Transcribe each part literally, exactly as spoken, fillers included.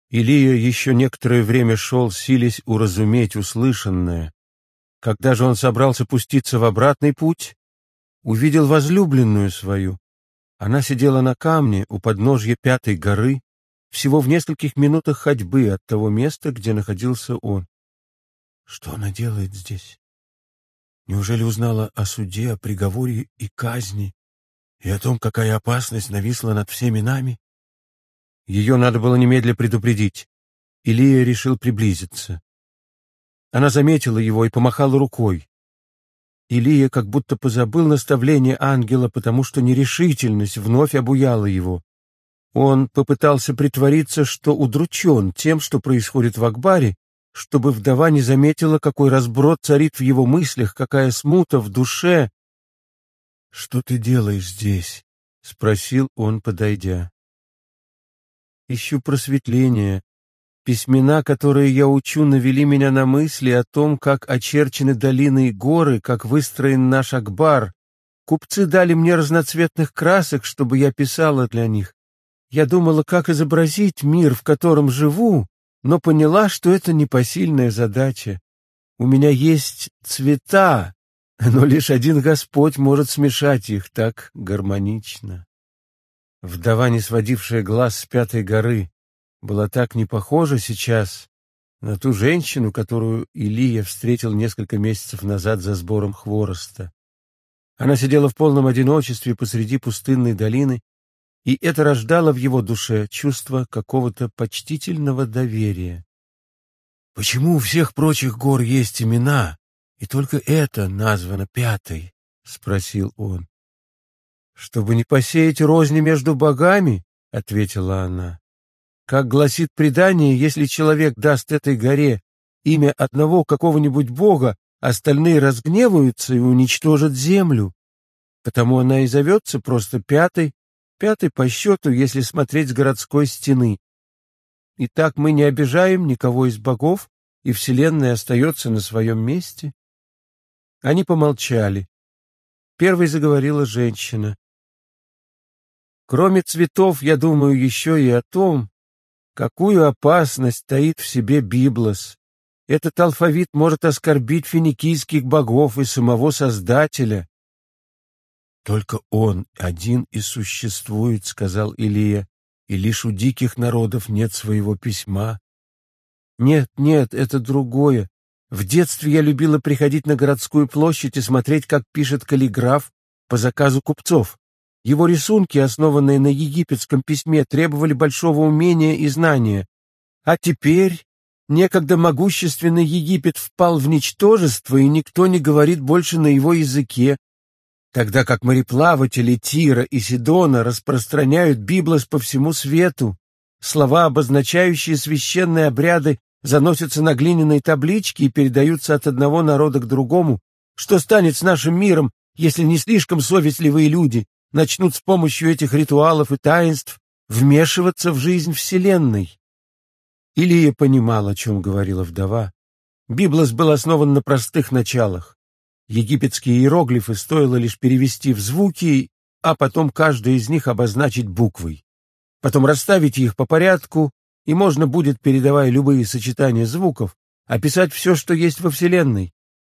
Илия еще некоторое время шел, силясь уразуметь услышанное. Когда же он собрался пуститься в обратный путь, увидел возлюбленную свою. Она сидела на камне у подножья Пятой горы, всего в нескольких минутах ходьбы от того места, где находился он. Что она делает здесь? Неужели узнала о суде, о приговоре и казни, и о том, какая опасность нависла над всеми нами? Ее надо было немедля предупредить. Илия решил приблизиться. Она заметила его и помахала рукой. Илия как будто позабыл наставление ангела, потому что нерешительность вновь обуяла его. Он попытался притвориться, что удручен тем, что происходит в Акбаре, чтобы вдова не заметила, какой разброд царит в его мыслях, какая смута в душе. — Что ты делаешь здесь? — спросил он, подойдя. — Ищу просветления. Письмена, которые я учу, навели меня на мысли о том, как очерчены долины и горы, как выстроен наш Акбар. Купцы дали мне разноцветных красок, чтобы я писала для них. Я думала, как изобразить мир, в котором живу, но поняла, что это непосильная задача. У меня есть цвета, но лишь один Господь может смешать их так гармонично. Вдова, не сводившая глаз с Пятой горы, была так не похожа сейчас на ту женщину, которую Илия встретил несколько месяцев назад за сбором хвороста. Она сидела в полном одиночестве посреди пустынной долины, и это рождало в его душе чувство какого-то почтительного доверия. «Почему у всех прочих гор есть имена, и только это названо Пятой?» — спросил он. «Чтобы не посеять розни между богами», — ответила она. «Как гласит предание, если человек даст этой горе имя одного какого-нибудь бога, остальные разгневаются и уничтожат землю. Потому она и зовется просто Пятой, пятой по счету, если смотреть с городской стены. И так мы не обижаем никого из богов, и вселенная остается на своем месте». Они помолчали. Первой заговорила женщина. «Кроме цветов, я думаю еще и о том, какую опасность таит в себе Библос. Этот алфавит может оскорбить финикийских богов и самого Создателя». «Только он один и существует», — сказал Илия, «и лишь у диких народов нет своего письма». «Нет, нет, это другое. В детстве я любила приходить на городскую площадь и смотреть, как пишет каллиграф по заказу купцов. Его рисунки, основанные на египетском письме, требовали большого умения и знания. А теперь некогда могущественный Египет впал в ничтожество, и никто не говорит больше на его языке, тогда как мореплаватели Тира и Сидона распространяют Библос по всему свету. Слова, обозначающие священные обряды, заносятся на глиняные таблички и передаются от одного народа к другому. Что станет с нашим миром, если не слишком совестливые люди начнут с помощью этих ритуалов и таинств вмешиваться в жизнь Вселенной?» Илия понимал, о чем говорила вдова. Библос был основан на простых началах. Египетские иероглифы стоило лишь перевести в звуки, а потом каждый из них обозначить буквой. Потом расставить их по порядку, и можно будет, передавая любые сочетания звуков, описать все, что есть во Вселенной.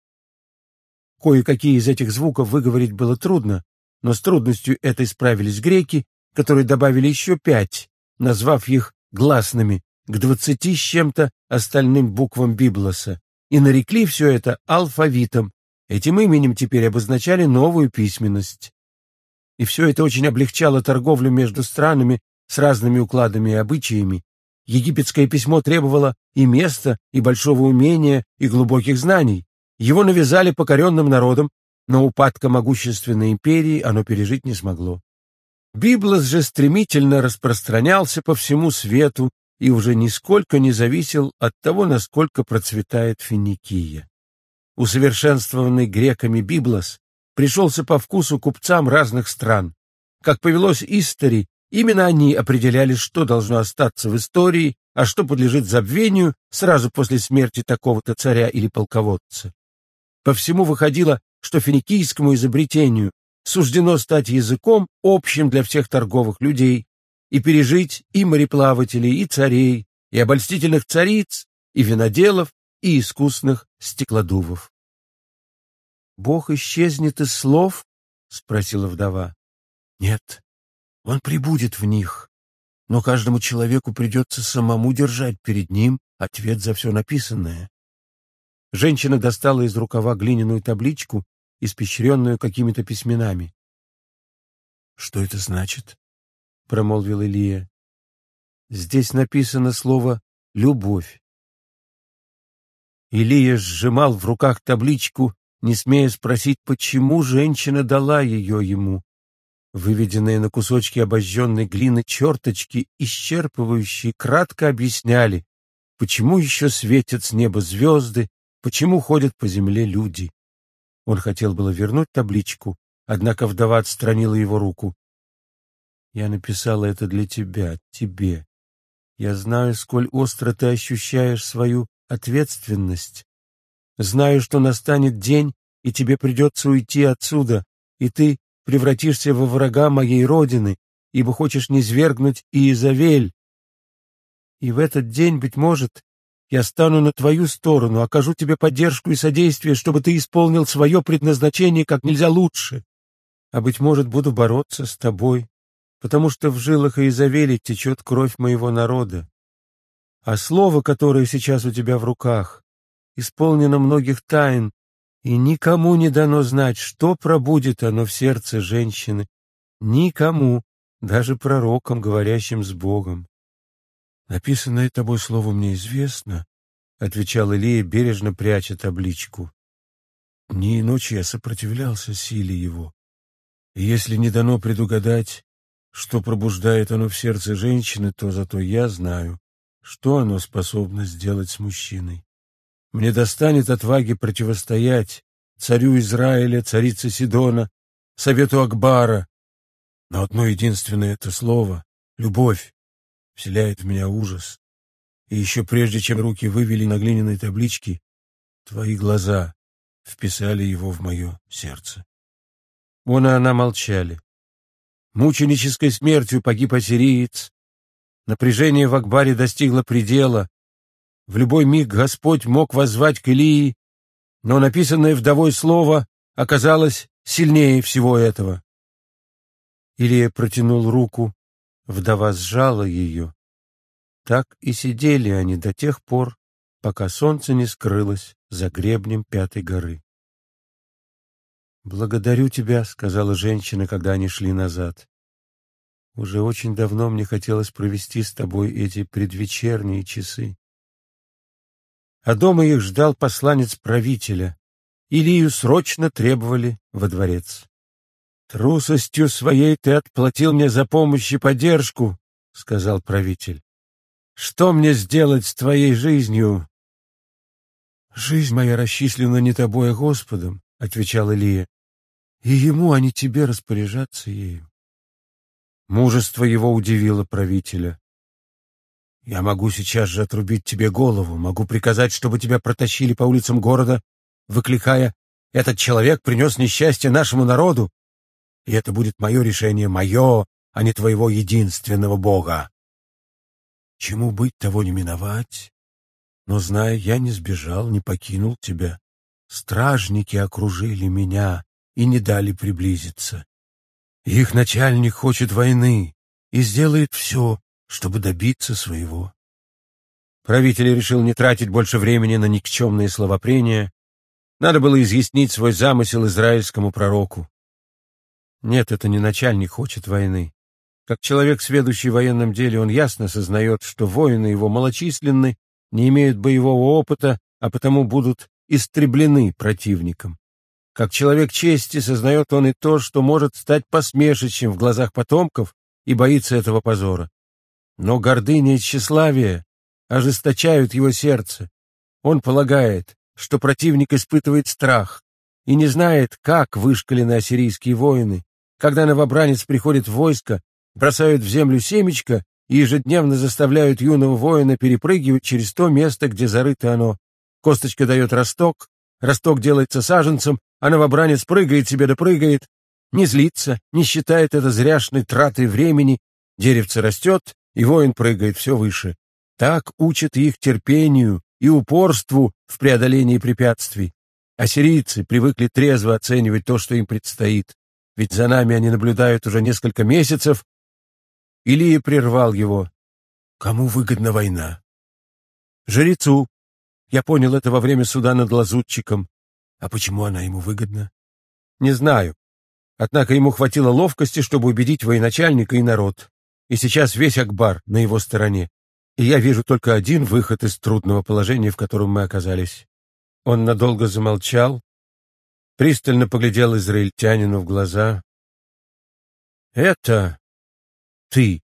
Кое-какие из этих звуков выговорить было трудно, но с трудностью этой справились греки, которые добавили еще пять, назвав их гласными, к двадцати с чем-то остальным буквам Библоса, и нарекли все это алфавитом. Этим именем теперь обозначали новую письменность. И все это очень облегчало торговлю между странами с разными укладами и обычаями. Египетское письмо требовало и места, и большого умения, и глубоких знаний. Его навязали покоренным народам, но упадка могущественной империи оно пережить не смогло. Библос же стремительно распространялся по всему свету и уже нисколько не зависел от того, насколько процветает Финикия. Усовершенствованный греками Библос пришелся по вкусу купцам разных стран. Как повелось истори, именно они определяли, что должно остаться в истории, а что подлежит забвению сразу после смерти такого-то царя или полководца. По всему выходило, что финикийскому изобретению суждено стать языком общим для всех торговых людей и пережить и мореплавателей, и царей, и обольстительных цариц, и виноделов, и искусных стеклодувов. «Бог исчезнет из слов?» — спросила вдова. «Нет, он пребудет в них, но каждому человеку придется самому держать перед ним ответ за все написанное». Женщина достала из рукава глиняную табличку, испещренную какими-то письменами. «Что это значит?» — промолвил Илия. «Здесь написано слово «любовь». Илия сжимал в руках табличку, не смея спросить, почему женщина дала ее ему. Выведенные на кусочки обожженной глины черточки, исчерпывающие, кратко объясняли, почему еще светят с неба звезды, почему ходят по земле люди. Он хотел было вернуть табличку, однако вдова отстранила его руку. «Я написала это для тебя, тебе. Я знаю, сколь остро ты ощущаешь свою ответственность. Знаю, что настанет день, и тебе придется уйти отсюда, и ты превратишься во врага моей родины, ибо хочешь низвергнуть Иезавель. И в этот день, быть может, я стану на твою сторону, окажу тебе поддержку и содействие, чтобы ты исполнил свое предназначение как нельзя лучше. А, быть может, буду бороться с тобой, потому что в жилах Иезавели течет кровь моего народа. А слово, которое сейчас у тебя в руках, исполнено многих тайн, и никому не дано знать, что пробудет оно в сердце женщины. Никому, даже пророкам, говорящим с Богом. «Написанное тобой слово мне известно», — отвечал Илия, бережно пряча табличку. «Дни и ночи я сопротивлялся силе его. И если не дано предугадать, что пробуждает оно в сердце женщины, то зато я знаю, что оно способно сделать с мужчиной. Мне достанет отваги противостоять царю Израиля, царице Сидона, совету Акбара. Но одно единственное это слово — любовь — вселяет в меня ужас. И еще прежде, чем руки вывели на глиняной табличке, твои глаза вписали его в мое сердце». Он и она молчали. Мученической смертью погиб ассириец. Напряжение в Акбаре достигло предела. В любой миг Господь мог воззвать к Илии, но написанное вдовой слово оказалось сильнее всего этого. Илия протянул руку, вдова сжала ее. Так и сидели они до тех пор, пока солнце не скрылось за гребнем Пятой горы. «Благодарю тебя», — сказала женщина, когда они шли назад. «Уже очень давно мне хотелось провести с тобой эти предвечерние часы». А дома их ждал посланец правителя. Илию срочно требовали во дворец. «Трусостью своей ты отплатил мне за помощь и поддержку», — сказал правитель. «Что мне сделать с твоей жизнью?» «Жизнь моя расчислена не тобой, а Господом», — отвечал Илия, — «и ему, а не тебе распоряжаться ею». Мужество его удивило правителя. «Я могу сейчас же отрубить тебе голову, могу приказать, чтобы тебя протащили по улицам города, выкликая: «Этот человек принес несчастье нашему народу», и это будет мое решение, мое, а не твоего единственного Бога. Чему быть, того не миновать. Но, знай, я не сбежал, не покинул тебя. Стражники окружили меня и не дали приблизиться. Их начальник хочет войны и сделает все, чтобы добиться своего». Правитель решил не тратить больше времени на никчемные словопрения. Надо было изъяснить свой замысел израильскому пророку. Нет, это не начальник хочет войны. Как человек, сведущий в военном деле, он ясно сознает, что воины его малочисленны, не имеют боевого опыта, а потому будут истреблены противником. Как человек чести сознает он и то, что может стать посмешищем в глазах потомков, и боится этого позора. Но гордыня и тщеславие ожесточают его сердце. Он полагает, что противник испытывает страх и не знает, как вышкалены ассирийские воины, когда новобранец приходит в войско, бросают в землю семечко и ежедневно заставляют юного воина перепрыгивать через то место, где зарыто оно. Косточка дает росток, росток делается саженцем, а новобранец прыгает себе да прыгает, не злится, не считает это зряшной тратой времени, деревце растет, и воин прыгает все выше. Так учат их терпению и упорству в преодолении препятствий. Ассирийцы привыкли трезво оценивать то, что им предстоит, ведь за нами они наблюдают уже несколько месяцев. Илия прервал его. Кому выгодна война? Жрецу. Я понял это во время суда над лазутчиком. А почему она ему выгодна? Не знаю. Однако ему хватило ловкости, чтобы убедить военачальника и народ. И сейчас весь Акбар на его стороне. И я вижу только один выход из трудного положения, в котором мы оказались. Он надолго замолчал, пристально поглядел израильтянину в глаза. «Это ты»,